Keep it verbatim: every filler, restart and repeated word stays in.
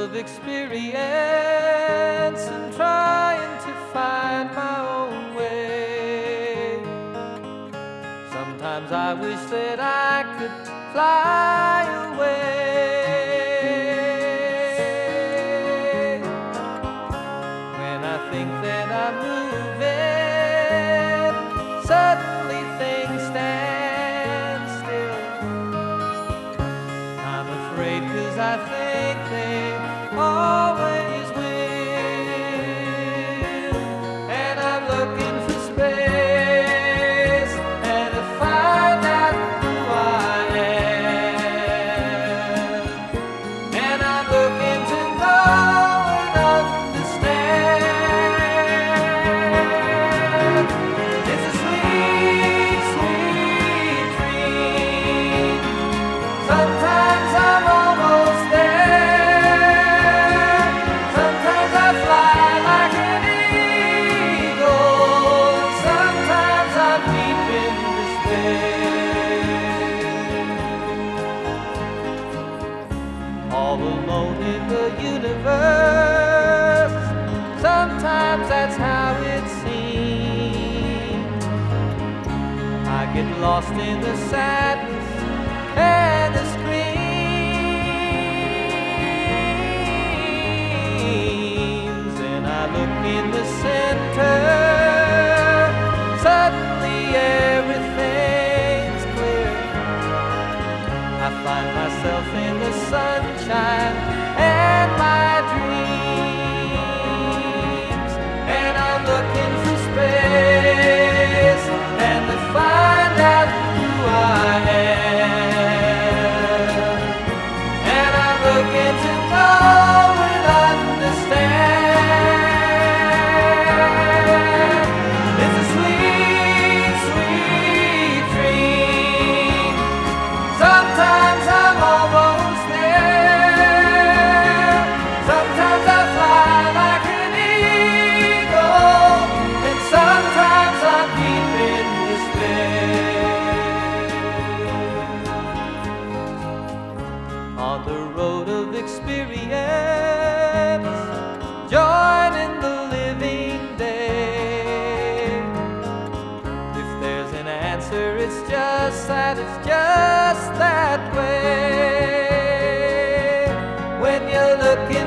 of experience and trying to find my own way. Sometimes I wish that I could fly away. When I think that I'm moving, suddenly things stand still. I'm afraid 'cause I think they always will. And I'm looking for space and to find out who I am. And I'm looking to know and understand. It's a sweet, sweet dream. Sometimes I'm almost there. Sometimes I fly like an eagle. Sometimes I'm deep in despair. All alone in the universe. Sometimes that's how it seems. I get lost in the sadness and the screams, and I look in the center. Suddenly everything's clear. I find myself in the sunshine and my dreams, and I'm looking for space and to find out who I am. And I'm looking to know and understand. It's a sweet, sweet dream. Sometimes I'm almost there. Sometimes I fly like an eagle, and sometimes I'm deep in despair. On the road of experience, joining the living day. If there's an answer, it's just that, it's just that way. When you're looking